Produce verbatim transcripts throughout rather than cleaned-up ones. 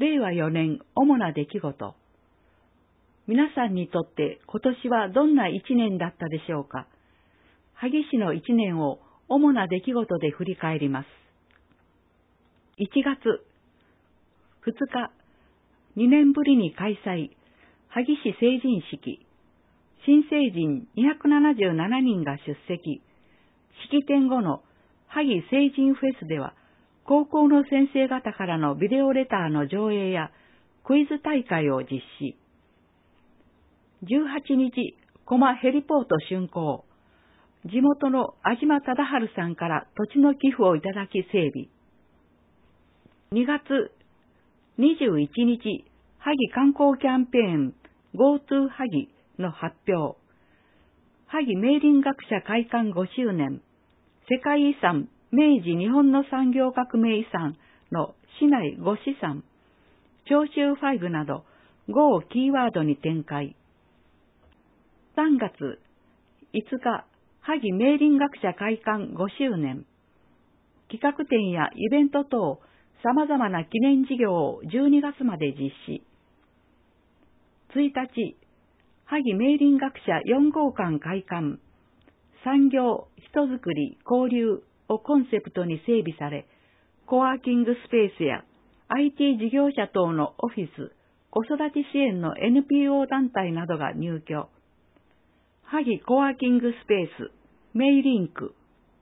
れいわよねん主な出来事。皆さんにとって今年はどんな一年だったでしょうか。萩市の一年を主な出来事で振り返ります。いちがつふつか、にねんぶりに開催、萩市成人式。新成人にひゃくななじゅうななにんが出席。式典後の萩成人フェスでは、高校の先生方からのビデオレターの上映やクイズ大会を実施。じゅうはちにち、コマヘリポート竣工。地元の安島忠治さんから土地の寄付をいただき整備。にがつにじゅういちにち、萩観光キャンペーン GoTo 萩の発表。萩明林学者開館ごしゅうねん、世界遺産明治日本の産業革命遺産の市内ご資産、長州ファイブなどごをキーワードに展開。さんがついつか、萩明林学者開館ごしゅうねん、企画展やイベント等、様々な記念事業をじゅうにがつまで実施。ついたち、萩明林学者よんごうかん開館、産業、人づくり、交流をコンセプトに整備され、コワーキングスペースや アイティー 事業者等のオフィス、子育て支援の エヌピーオー 団体などが入居。萩コワーキングスペース、メイリンク。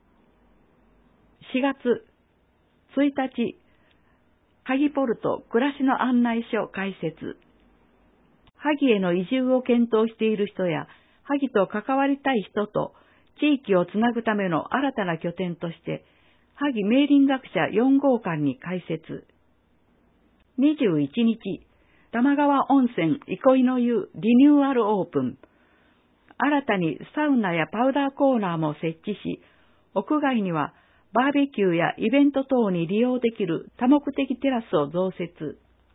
しがつついたち、萩ポルト暮らしの案内所開設。萩への移住を検討している人や、萩と関わりたい人と地域をつなぐための新たな拠点として、萩明林学者よんごうかんに開設。にじゅういちにち、玉川温泉憩いの湯リニューアルオープン。新たにサウナやパウダーコーナーも設置し、屋外にはバーベキューやイベント等に利用できる多目的テラスを増設。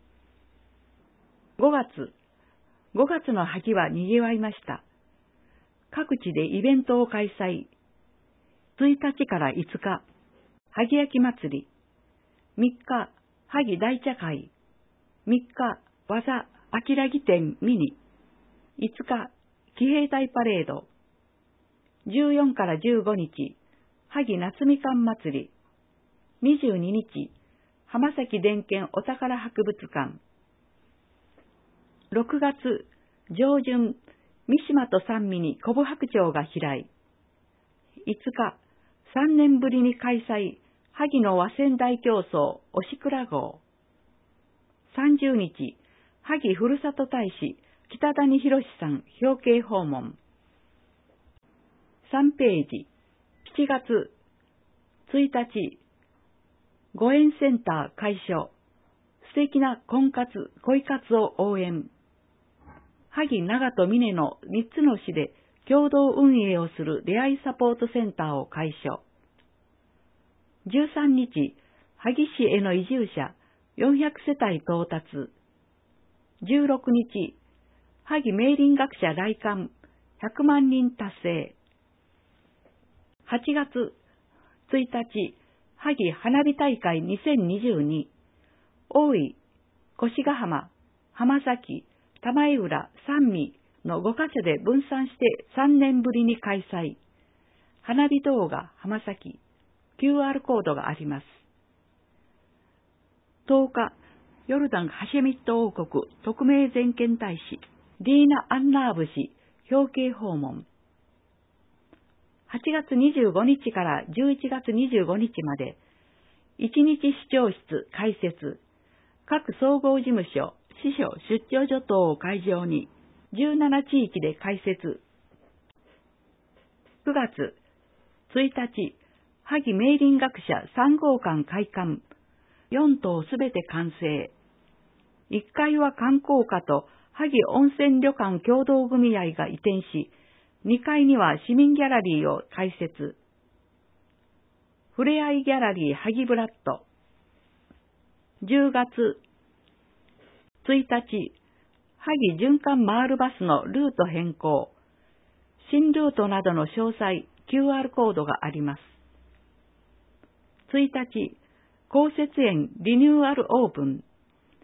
ごがつ、ごがつの萩は賑わいました。各地でイベントを開催。ついたちからいつか、萩焼き祭り。みっか、萩大茶会。みっか、技あきらぎ展ミニ。いつか、騎兵隊パレード。じゅうよっかからじゅうごにち、萩夏みかん祭り。にじゅうににち、浜崎伝研お宝博物館。ろくがつ上旬、三島と三味に古武白鳥が飛来。いつか、さんねんぶりに開催、萩の和船大競争、おしくら号。さんじゅうにち、萩ふるさと大使、北谷博さん表敬訪問。さんページ、しちがつついたち、ご縁センター開所、素敵な婚活、恋活を応援。萩長と峰のみっつの市で共同運営をする出会いサポートセンターを開所。じゅうさんにち、萩市への移住者よんひゃくせたい到達。じゅうろくにち、萩明林学者来館ひゃくまんにん達成。はちがつついたち、萩花火大会にせんにじゅうに。大井、越ヶ浜、浜崎、玉井浦、三味のごかしょで分散してさんねんぶりに開催。花火動画浜崎、キューアール コードがあります。とおか、ヨルダン・ハシェミット王国特命全権大使、ディーナ・アンナーブ氏、表敬訪問。はちがつにじゅうごにちからじゅういちがつにじゅうごにちまで、いちにち市長室開設、各総合事務所、支所出張所等を会場に、じゅうななちいきで開設。くがつついたち、萩明林学者さんごうかん開館、よんとうすべて完成。いっかいは観光課と萩温泉旅館協同組合が移転し、にかいには市民ギャラリーを開設。ふれあいギャラリー萩ブラッド。じゅうがつついたち、萩循環マールバスのルート変更。新ルートなどの詳細、キューアール コードがあります。ついたち、公設園リニューアルオープン。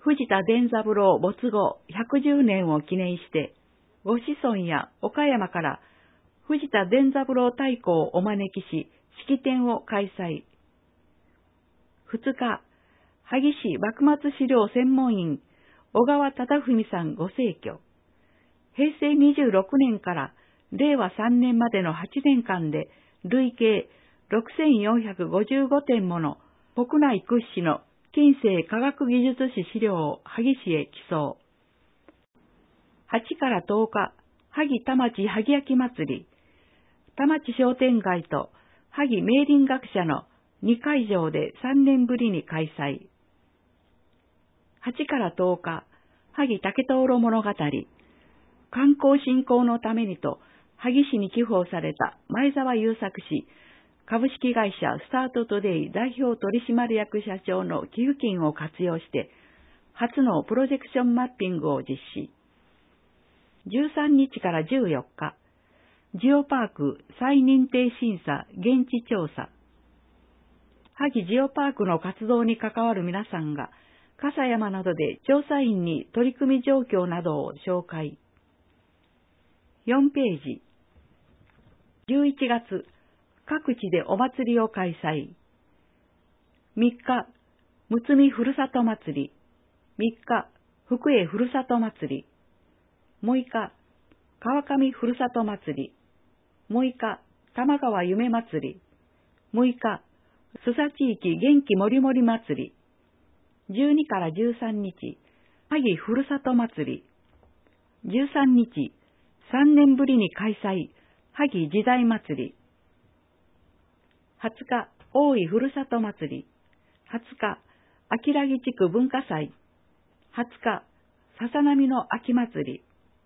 藤田伝三郎没後ひゃくじゅうねんを記念して、ご子孫や岡山から藤田伝三郎太鼓をお招きし、式典を開催。ふつか、萩市幕末資料専門員、小川忠文さんご逝去。へいせいにじゅうろくねんかられいわさんねんまでのはちねんかんで、累計ろくせんよんひゃくごじゅうごてんもの国内屈指の近世科学技術史資料を萩市へ寄贈。はちからとおか、萩田町萩焼き祭り、田町商店街と萩明林学者のにかいじょうでさんねんぶりに開催。はちからとおか、萩竹灯籠物語、観光振興のためにと萩市に寄付をされた前澤友作氏、株式会社スタートトデイ代表取締役社長の寄付金を活用して、初のプロジェクションマッピングを実施。じゅうさんにちからじゅうよっか、ジオパーク再認定審査現地調査。萩ジオパークの活動に関わる皆さんが、笠山などで調査員に取り組み状況などを紹介。よんページ。じゅういちがつ、各地でお祭りを開催。みっか、むつみふるさと祭り。みっか、福江ふるさと祭り。むいか、川上ふるさと祭り。むいか、玉川夢祭り。むいか、須佐地域元気もりもり祭り。じゅうにからじゅうさんにち、萩ふるさと祭り。じゅうさんにち、さんねんぶりに開催、萩時代祭り。はつか、大井ふるさと祭り。はつか、秋良木地区文化祭。はつか、笹波の秋祭り。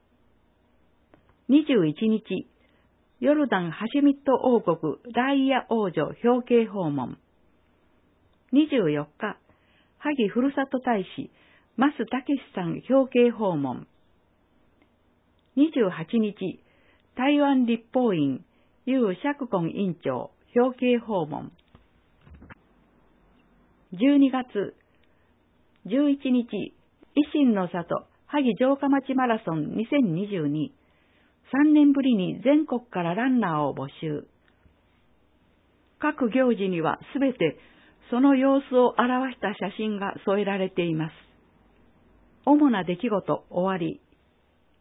にじゅういちにち、ヨルダン・ハシェミット王国ライヤ王女表敬訪問。にじゅうよっか、萩ふるさと大使、増武さん表敬訪問。にじゅうはちにち、台湾立法院、游釈根院長表敬訪問。じゅうにがつ、じゅういちにち、維新の里萩城下町マラソンにせんにじゅうに。さんねんぶりに全国からランナーを募集。各行事にはすべてその様子を表した写真が添えられています。主な出来事終わり。